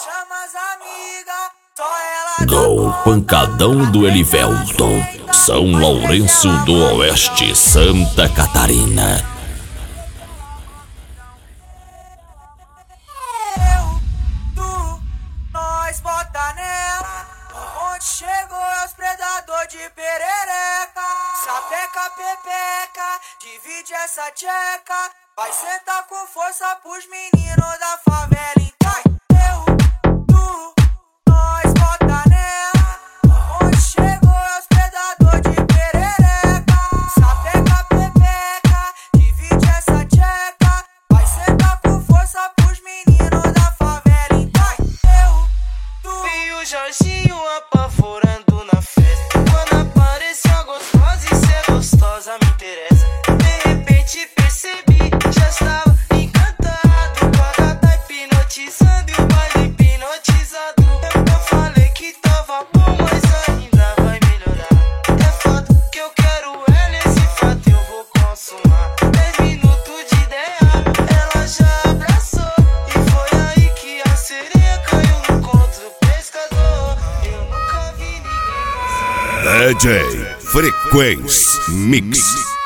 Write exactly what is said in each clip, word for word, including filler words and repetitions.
chama as amigas, só ela Gol pancadão do Elivelton, São Lourenço do Oeste, Santa Catarina. Eu, tu, nós bota nela. Onde chegou é os predador de perereca. Sapeca, pepeca, divide essa tcheca. Vai sentar com força pros meninos da favela. Então eu, tu, nós bota nela. Onde chegou é os predador de perereca. Sapeca, pepeca, divide essa tcheca. Vai sentar com força pros meninos da favela. Então eu, tu e o Jorginho apavorando na festa. Quando apareceu a gostosa e ser gostosa me interessa. De repente percebi, já estava encantado com a gata hipnotizando e o baile hipnotizado. Eu falei que tava bom, mas ainda vai melhorar. É fato que eu quero é nesse fato eu vou consumar. Dez minutos de ideia, ela já abraçou. E foi aí que a sereia caiu no conto do pescador. Eu nunca vi ninguém D J Frequência Mix.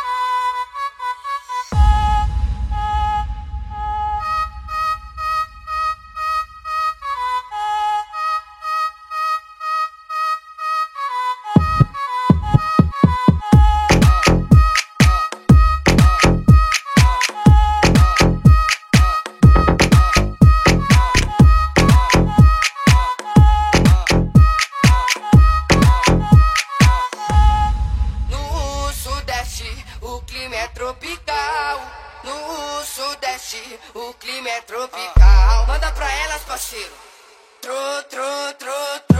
O clima é tropical. No Sudeste, o clima é tropical. Manda pra elas, parceiro. Tro, tro, tro,